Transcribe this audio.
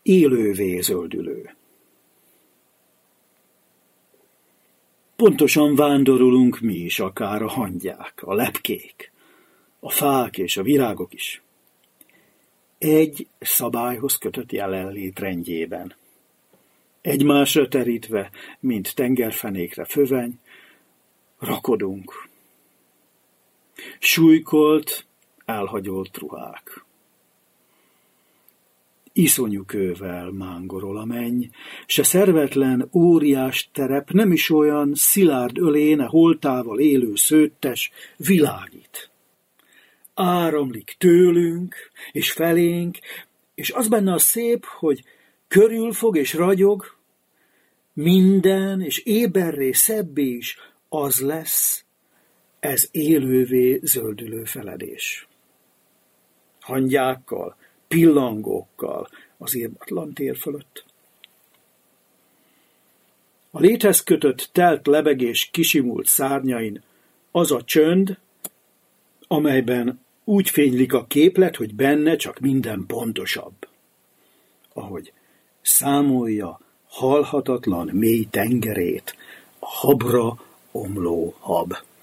élővé zöldülő. Pontosan vándorolunk mi is, akár a hangyák, a lepkék, a fák és a virágok is. Egy szabályhoz kötött jelenlét rendjében. Egymásra terítve, mint tengerfenékre föveny, rakodunk. Súlykolt, elhagyolt ruhák. Iszonyú kővel mángorol a menny, se szervetlen, óriás terep nem is olyan szilárd öléne holtával élő szőttes világít. Áramlik tőlünk, és felénk, és az benne a szép, hogy körülfog és ragyog, minden, és éberré, szebbé is az lesz, ez élővé zöldülő feledés. Hangyákkal, pillangókkal az írdatlan tér fölött. A léthez kötött telt lebegés kisimult szárnyain az a csönd, amelyben úgy fénylik a képlet, hogy benne csak minden pontosabb. Ahogy számolja halhatatlan mély tengerét a habra omló hab.